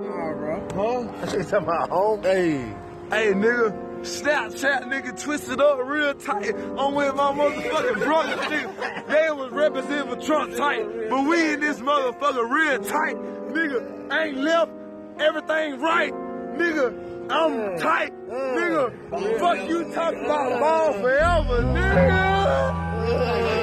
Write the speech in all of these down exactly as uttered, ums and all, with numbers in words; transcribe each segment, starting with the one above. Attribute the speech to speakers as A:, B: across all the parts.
A: Nah, bro.
B: Huh? That shit talking about home? Hey.
C: Hey, nigga. Snapchat, nigga, twisted up real tight. I'm with my motherfucking brothers, nigga. They was representing for Trump tight. But we in this motherfucker real tight. Nigga, ain't left everything right. Nigga, I'm tight. Nigga, fuck you talking about ball forever, nigga.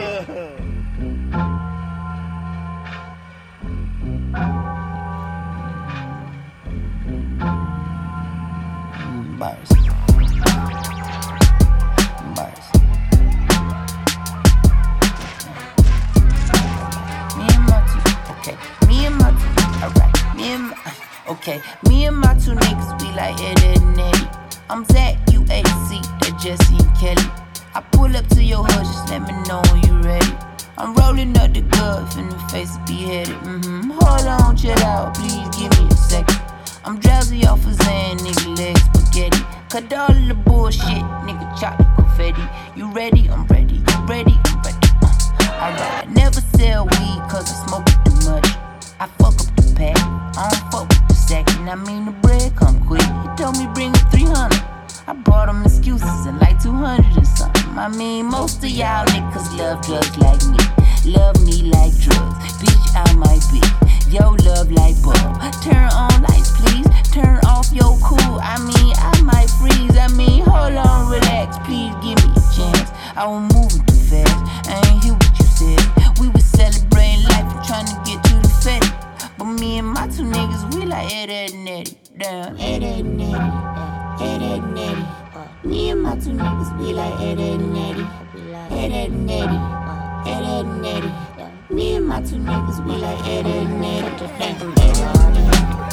D: Bars. Bars. Me and my two, okay. Me and my two, alright. Me and my, okay. Me and my two niggas, we like Ed, Ed and Eddie. I'm Zach, you A C, that Jesse and Kelly. I pull up to your hood, just let me know when you ready. I'm rolling up the glove, in the face to be headed. Mm-hmm. Hold on, chill out, please give me a second. I'm drowsy off of Zan, nigga, leg spaghetti. Cut all the bullshit, nigga, chop the confetti. You ready? I'm ready. You ready? I'm ready. Uh, Alright, I never sell weed cause I smoke it too much. I fuck up the pack, I don't fuck with the sack. And I mean the bread come quick. He told me bring it three hundred. I brought him excuses and like two hundred and something. I mean, most of y'all niggas love drugs like me. Love me like drugs. Bitch, I might be. Yo, love like bulb. Turn on lights, please. Turn off your cool. I mean, I might freeze. I mean, hold on, relax. Please give me a chance. I was moving too fast. I ain't hear what you said. We was celebrating life and trying to get to the fetty. But me and my two niggas, we like Ed, Ed and Eddie. Damn, Ed, Ed and Eddie. Ed, Ed and Eddie. Me and my two niggas, we like Ed, Ed and Eddie. Ed, Ed and Eddie. Ed, Ed and Eddie. Me and my two niggas, we like Ed, Ed and Eddie. Ed, Ed and Eddie.